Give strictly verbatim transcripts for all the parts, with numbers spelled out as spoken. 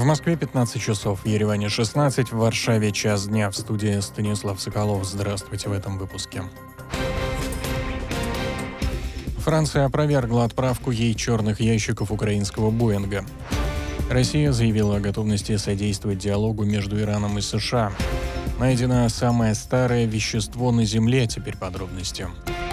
В Москве пятнадцать часов, в Ереване шестнадцать, в Варшаве час дня. В студии Станислав Соколов. Здравствуйте в этом выпуске. Франция опровергла отправку ей черных ящиков украинского «Боинга». Россия заявила о готовности содействовать диалогу между Ираном и США. Найдено самое старое вещество на Земле. Теперь подробности.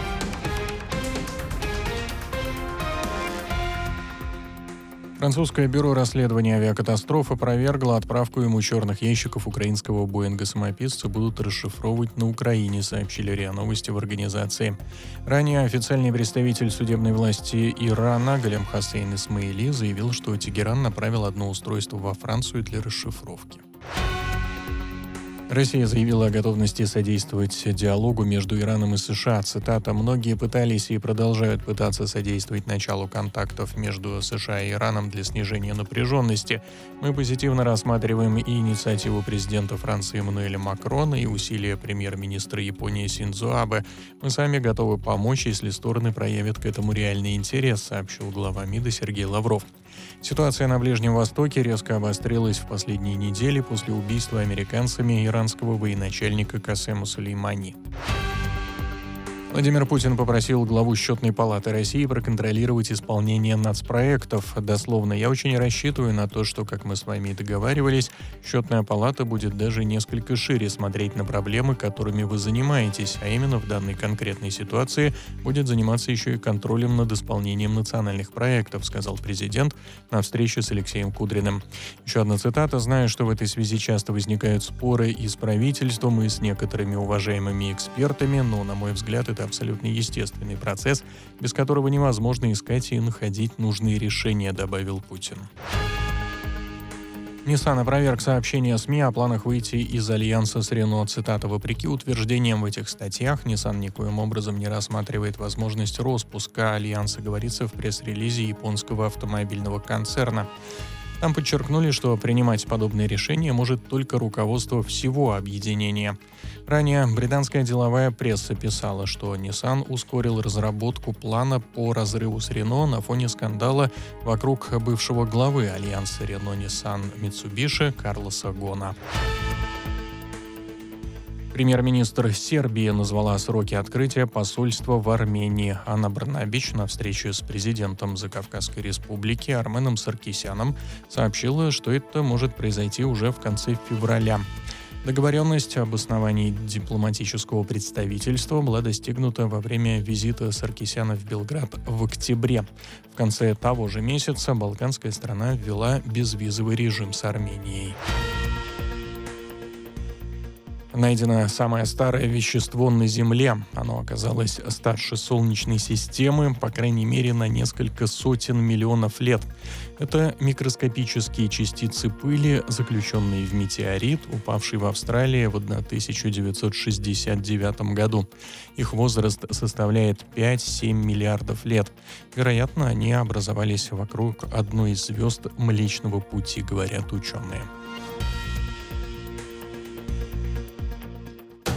Французское бюро расследования авиакатастроф опровергло отправку ему черных ящиков украинского «Боинга». Будут расшифровывать на Украине, сообщили РИА Новости в организации. Ранее официальный представитель судебной власти Ирана Галем Хосейн Исмаили заявил, что Тегеран направил одно устройство во Францию для расшифровки. Россия заявила о готовности содействовать диалогу между Ираном и США. Цитата: «Многие пытались и продолжают пытаться содействовать началу контактов между США и Ираном для снижения напряженности. Мы позитивно рассматриваем и инициативу президента Франции Эммануэля Макрона, и усилия премьер-министра Японии Синдзо Абе. Мы сами готовы помочь, если стороны проявят к этому реальный интерес», сообщил глава МИДа Сергей Лавров. Ситуация на Ближнем Востоке резко обострилась в последние недели после убийства американцами иранского военачальника Касема Сулеймани. Владимир Путин попросил главу Счетной палаты России проконтролировать исполнение нацпроектов. Дословно: «Я очень рассчитываю на то, что, как мы с вами и договаривались, Счетная палата будет даже несколько шире смотреть на проблемы, которыми вы занимаетесь, а именно в данной конкретной ситуации будет заниматься еще и контролем над исполнением национальных проектов», сказал президент на встрече с Алексеем Кудриным. Еще одна цитата: «Знаю, что в этой связи часто возникают споры и с правительством, и с некоторыми уважаемыми экспертами, но, на мой взгляд, это абсолютно естественный процесс, без которого невозможно искать и находить нужные решения», добавил Путин. Nissan опроверг сообщения СМИ о планах выйти из альянса с Renault. Цитата: «Вопреки утверждениям в этих статьях, Nissan никоим образом не рассматривает возможность распуска альянса», говорится в пресс-релизе японского автомобильного концерна. Там подчеркнули, что принимать подобные решения может только руководство всего объединения. Ранее британская деловая пресса писала, что Nissan ускорил разработку плана по разрыву с Renault на фоне скандала вокруг бывшего главы альянса Renault-Nissan-Mitsubishi Карлоса Гона. Премьер-министр Сербии назвала сроки открытия посольства в Армении. Анна Брнабич на встрече с президентом Закавказской республики Арменом Саркисяном сообщила, что это может произойти уже в конце февраля. Договоренность об основании дипломатического представительства была достигнута во время визита Саркисяна в Белград в октябре. В конце того же месяца балканская страна ввела безвизовый режим с Арменией. Найдено самое старое вещество на Земле. Оно оказалось старше Солнечной системы, по крайней мере, на несколько сотен миллионов лет. Это микроскопические частицы пыли, заключенные в метеорит, упавший в Австралии в тысяча девятьсот шестьдесят девятом году. Их возраст составляет пять-семь миллиардов лет. Вероятно, они образовались вокруг одной из звезд Млечного Пути, говорят ученые.